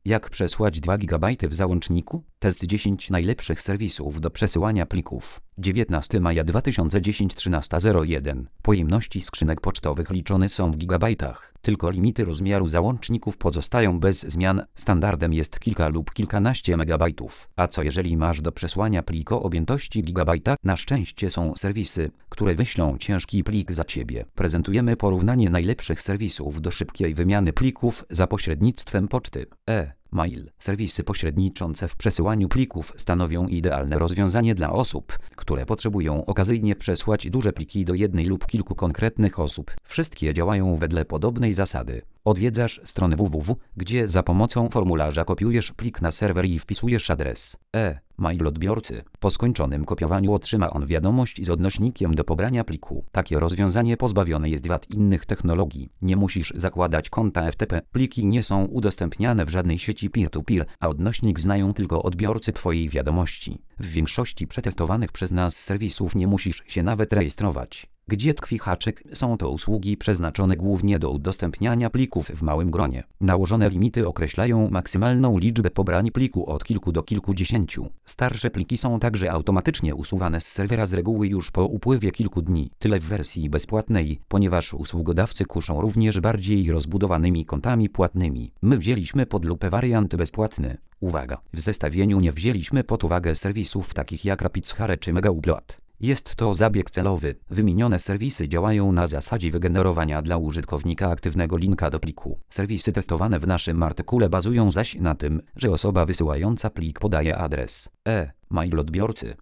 Jak przesłać 2 GB w załączniku? Test 10 najlepszych serwisów do przesyłania plików. 19 maja 2010 13:01. Pojemności skrzynek pocztowych liczone są w gigabajtach. Tylko limity rozmiaru załączników pozostają bez zmian. Standardem jest kilka lub kilkanaście megabajtów. A co jeżeli masz do przesłania plik o objętości gigabajta? Na szczęście są serwisy, które wyślą ciężki plik za Ciebie. Prezentujemy porównanie najlepszych serwisów do szybkiej wymiany plików za pośrednictwem poczty. Mail. Serwisy pośredniczące w przesyłaniu plików stanowią idealne rozwiązanie dla osób, które potrzebują okazyjnie przesłać duże pliki do jednej lub kilku konkretnych osób. Wszystkie działają wedle podobnej zasady. Odwiedzasz stronę www, gdzie za pomocą formularza kopiujesz plik na serwer i wpisujesz adres mail odbiorcy. Po skończonym kopiowaniu otrzyma on wiadomość z odnośnikiem do pobrania pliku. Takie rozwiązanie pozbawione jest wad innych technologii. Nie musisz zakładać konta FTP. Pliki nie są udostępniane w żadnej sieci peer-to-peer, a odnośnik znają tylko odbiorcy Twojej wiadomości. W większości przetestowanych przez nas serwisów nie musisz się nawet rejestrować. Gdzie tkwi haczyk? Są to usługi przeznaczone głównie do udostępniania plików w małym gronie. Nałożone limity określają maksymalną liczbę pobrań pliku od kilku do kilkudziesięciu. Starsze pliki są także automatycznie usuwane z serwera z reguły już po upływie kilku dni. Tyle w wersji bezpłatnej, ponieważ usługodawcy kuszą również bardziej rozbudowanymi kontami płatnymi. My wzięliśmy pod lupę wariant bezpłatny. Uwaga! W zestawieniu nie wzięliśmy pod uwagę serwisów takich jak RapidShare czy Megaupload. Jest to zabieg celowy. Wymienione serwisy działają na zasadzie wygenerowania dla użytkownika aktywnego linka do pliku. Serwisy testowane w naszym artykule bazują zaś na tym, że osoba wysyłająca plik podaje adres mail odbiorcy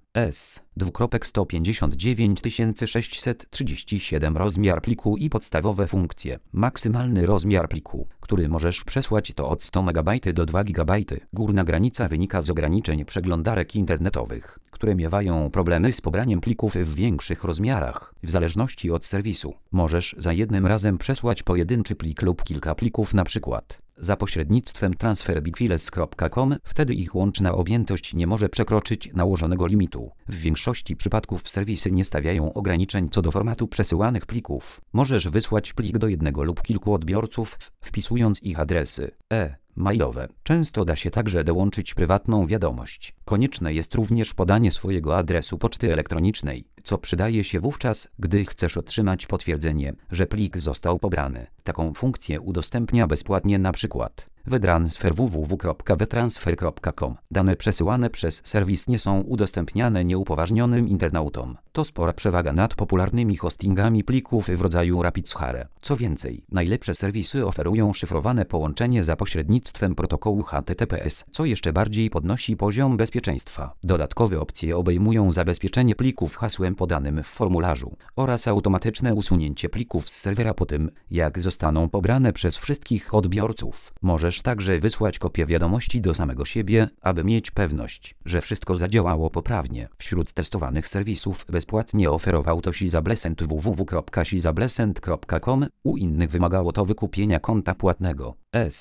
S:159 rozmiar pliku i podstawowe funkcje. Maksymalny rozmiar pliku, który możesz przesłać to od 100 MB do 2 GB. Górna granica wynika z ograniczeń przeglądarek internetowych, które miewają problemy z pobraniem plików w większych rozmiarach. W zależności od serwisu, możesz za jednym razem przesłać pojedynczy plik lub kilka plików, na przykład za pośrednictwem transferbigfiles.com, wtedy ich łączna objętość nie może przekroczyć nałożonego limitu. W większości przypadków serwisy nie stawiają ograniczeń co do formatu przesyłanych plików. Możesz wysłać plik do jednego lub kilku odbiorców, wpisując ich adresy mailowe. Często da się także dołączyć prywatną wiadomość. Konieczne jest również podanie swojego adresu poczty elektronicznej, co przydaje się wówczas, gdy chcesz otrzymać potwierdzenie, że plik został pobrany. Taką funkcję udostępnia bezpłatnie np. WeTransfer www.wetransfer.com. Dane przesyłane przez serwis nie są udostępniane nieupoważnionym internautom. To spora przewaga nad popularnymi hostingami plików w rodzaju RapidShare. Co więcej, najlepsze serwisy oferują szyfrowane połączenie za pośrednictwem protokołu HTTPS, co jeszcze bardziej podnosi poziom bezpieczeństwa. Dodatkowe opcje obejmują zabezpieczenie plików hasłem podanym w formularzu oraz automatyczne usunięcie plików z serwera po tym, jak zostaną pobrane przez wszystkich odbiorców. Możesz także wysłać kopię wiadomości do samego siebie, aby mieć pewność, że wszystko zadziałało poprawnie. Wśród testowanych serwisów bezpłatnie oferował to SizaBlessent www.sizablessent.com. U innych wymagało to wykupienia konta płatnego.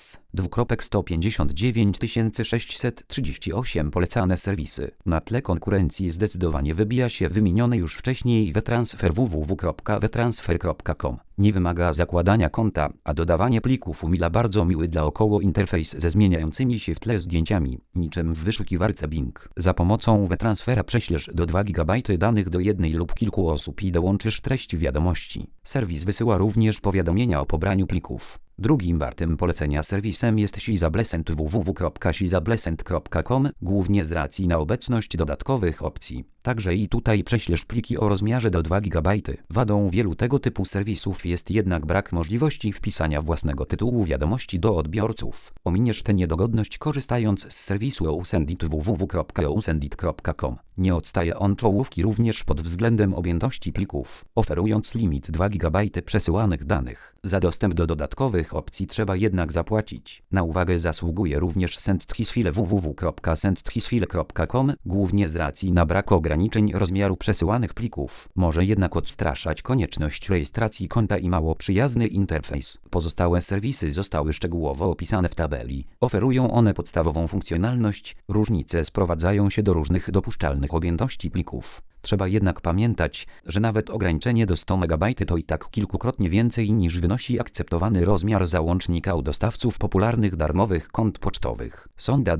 S:159 polecane serwisy. Na tle konkurencji zdecydowanie wybija się wymieniony już wcześniej WeTransfer www.wetransfer.com. Nie wymaga zakładania konta, a dodawanie plików umila bardzo miły dla około interfejs ze zmieniającymi się w tle zdjęciami, niczym w wyszukiwarce Bing. Za pomocą WeTransfera prześlesz do 2 GB danych do jednej lub kilku osób i dołączysz treść wiadomości. Serwis wysyła również powiadomienia o pobraniu plików. Drugim wartym polecenia serwisem jest SizaBlessent www.sizablessent.com, głównie z racji na obecność dodatkowych opcji. Także i tutaj prześlesz pliki o rozmiarze do 2 GB. Wadą wielu tego typu serwisów jest jednak brak możliwości wpisania własnego tytułu wiadomości do odbiorców. Ominiesz tę niedogodność korzystając z serwisu eusendit www.eusendit.com. Nie odstaje on czołówki również pod względem objętości plików, oferując limit 2 GB przesyłanych danych. Za dostęp do dodatkowych opcji trzeba jednak zapłacić. Na uwagę zasługuje również SendThisfile www.sendthisfile.com, głównie z racji na brak ograniczeń ograniczeń rozmiaru przesyłanych plików. Może jednak odstraszać konieczność rejestracji konta i mało przyjazny interfejs. Pozostałe serwisy zostały szczegółowo opisane w tabeli. Oferują one podstawową funkcjonalność. Różnice sprowadzają się do różnych dopuszczalnych objętości plików. Trzeba jednak pamiętać, że nawet ograniczenie do 100 MB to i tak kilkukrotnie więcej niż wynosi akceptowany rozmiar załącznika u dostawców popularnych darmowych kont pocztowych. Sonda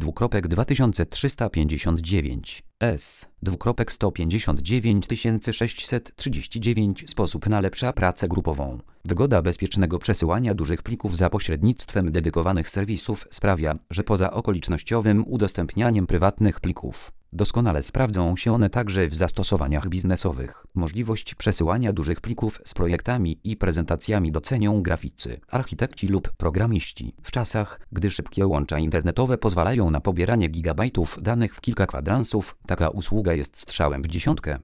2359 S 159 639 Sposób na lepszą pracę grupową. Wygoda bezpiecznego przesyłania dużych plików za pośrednictwem dedykowanych serwisów sprawia, że poza okolicznościowym udostępnianiem prywatnych plików, doskonale sprawdzą się one także w zastosowaniach biznesowych. Możliwość przesyłania dużych plików z projektami i prezentacjami docenią graficy, architekci lub programiści. W czasach, gdy szybkie łącza internetowe pozwalają na pobieranie gigabajtów danych w kilka kwadransów, taka usługa jest strzałem w dziesiątkę.